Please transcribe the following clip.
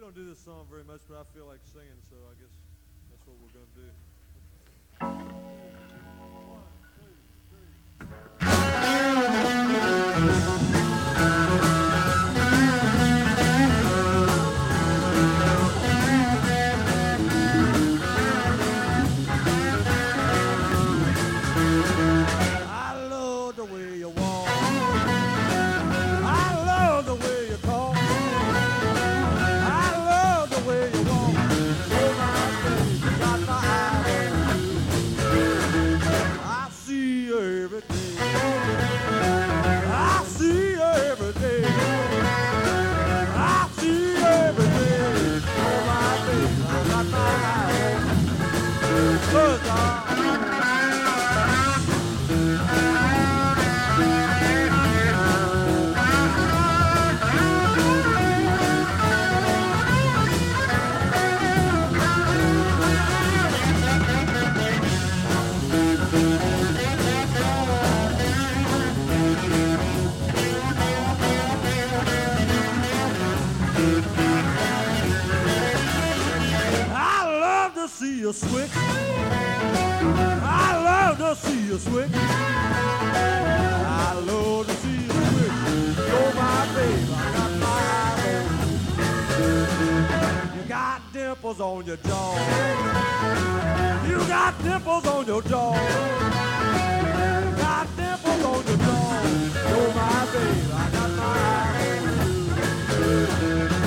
don't do this song very much, but I feel like singing, so I guess that's what we're going to do. I love the way you walk. I love the way you talk. I love the way you walk. Oh, my baby, you got my eye on you. I see you every day. I see you every day. I see you every day. Oh, my baby, I got my eye on you. Good dog. See you switch. I love to see you switch. I love to see you switch. You're my baby, I got my eye on you. You got dimples on your jaw. You got dimples on your jaw. You got dimples on your jaw. You're my baby, I got my eye on you.